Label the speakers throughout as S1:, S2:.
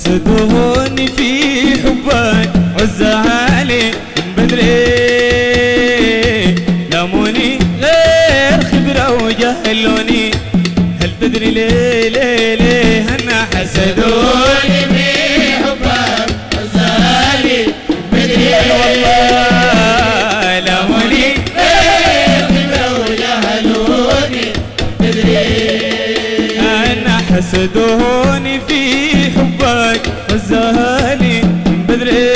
S1: حسدوني في حبك عزالي من بدري، لاموني غير خبرة وجهلوني. هل تدري ليه ليه ليه أنا حسدوني
S2: في حبك عزالي من بدري؟
S1: والله لاموني
S2: غير خبرة وجهلوني. تدري
S1: أنا حسدوني في حبك عزالي من بدري،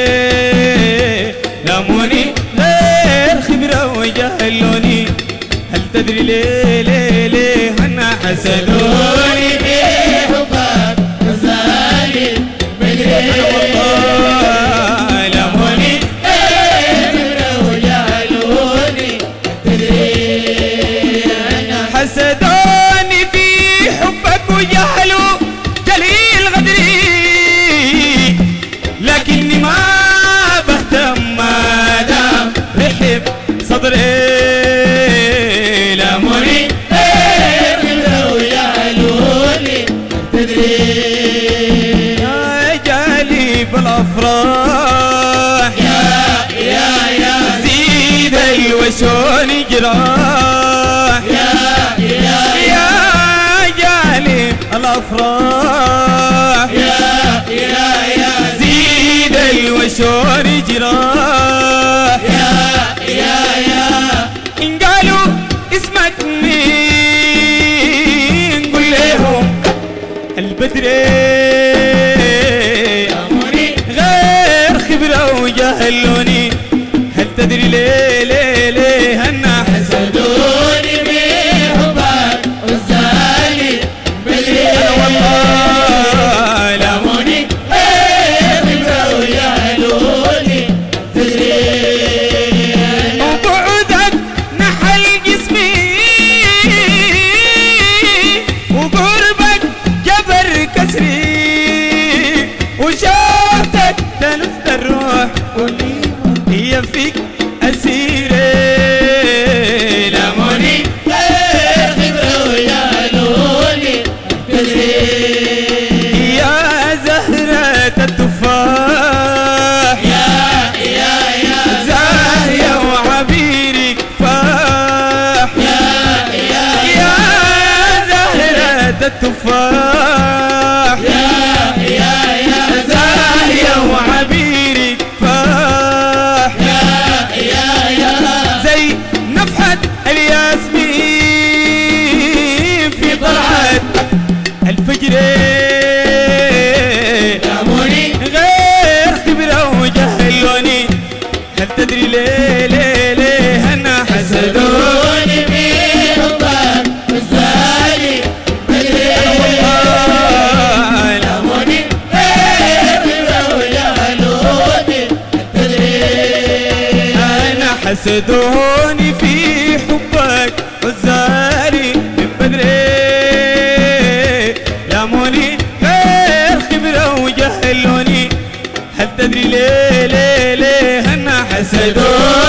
S1: لاموني غير خبرة وجهلوني. هل تدري ليه ليه ليه أنا حسدوني
S2: في حبك عزالي من بدري؟
S1: والله لاموني
S2: غير خبرة وجهلوني. تدري
S1: حسدوني في حبك وجهلوا قليل غدري، لكني ما بهتم ما دام رحب صدري. لاموني
S2: غير خبرة وجهلوني. تدري
S1: يا جالي بالافراح
S2: يا
S1: زيد الوشون جراح، يا جالي الافراح زيد الوشون جراح. إن قالوا اسمك مين قل لهم البدري، غير خبرة وجهلوني. هل تدري ليه ليه ليه أنا
S2: حسدوني بحبك عزالي بدري؟
S1: والله
S2: لاموني غير خبرة وجهلوني. تدري
S1: وبعدك نحل جسمي وقربك جبر كسري، وشوفتك تنفذ الروح هي فيك أسيري. لاموني
S2: غير خبرة وجهلوني. تدري
S1: يا زهرة التفاح زاهية وعبيرك فاح، يا زهرة التفاح زاهية وعبيرك فاح، زي نفحة الياسمين في طلعة الفجر.
S2: لاموني
S1: غير خبرة وجهلوني. هل تدري ليه ليه ليه أنا حسدوني
S2: بحبك عزالي بدري؟
S1: والله
S2: لاموني غير خبرة وجهلوني. تدري
S1: أنا حسدوني في حبك عزالي من بدري، لاموني غير خبرة وجهلوني. هل تدري ليه ليه ليه أنا حسدوني